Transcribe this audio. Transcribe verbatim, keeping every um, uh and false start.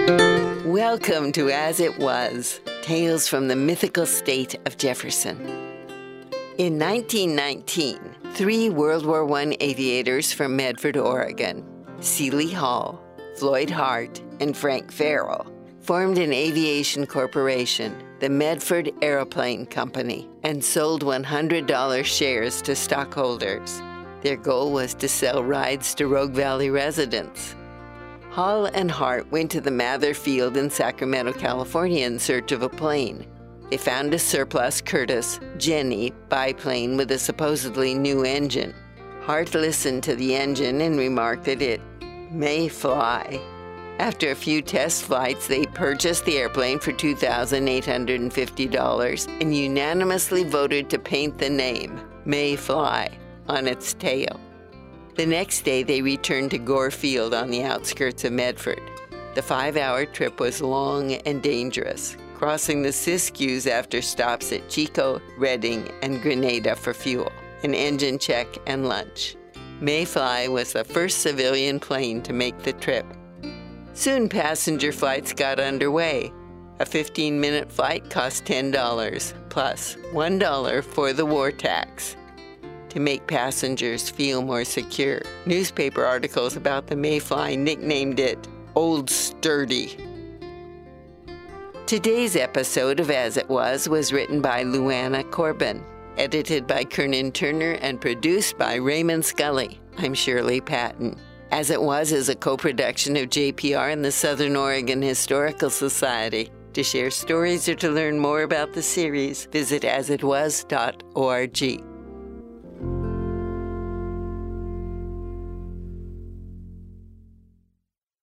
Welcome to As It Was, Tales from the Mythical State of Jefferson. In nineteen nineteen, three World War One aviators from Medford, Oregon, Seeley Hall, Floyd Hart, and Frank Farrell, formed an aviation corporation, the Medford Aeroplane Company, and sold one hundred dollars shares to stockholders. Their goal was to sell rides to Rogue Valley residents. Hall and Hart went to the Mather Field in Sacramento, California in search of a plane. They found a surplus Curtiss Jenny biplane with a supposedly new engine. Hart listened to the engine and remarked that it may fly. After a few test flights, they purchased the airplane for two thousand eight hundred fifty dollars and unanimously voted to paint the name, May Fly, on its tail. The next day, they returned to Gore Field on the outskirts of Medford. The five-hour trip was long and dangerous, crossing the Siskiyous after stops at Chico, Redding, and Grenada for fuel, an engine check, and lunch. Mayfly was the first civilian plane to make the trip. Soon passenger flights got underway. A fifteen-minute flight cost ten dollars, plus one dollar for the war tax, to make passengers feel more secure. Newspaper articles about the Mayfly nicknamed it Old Sturdy. Today's episode of As It Was was written by Luana Corbin, edited by Kernan Turner, and produced by Raymond Scully. I'm Shirley Patton. As It Was is a co-production of J P R and the Southern Oregon Historical Society. To share stories or to learn more about the series, visit as it was dot org.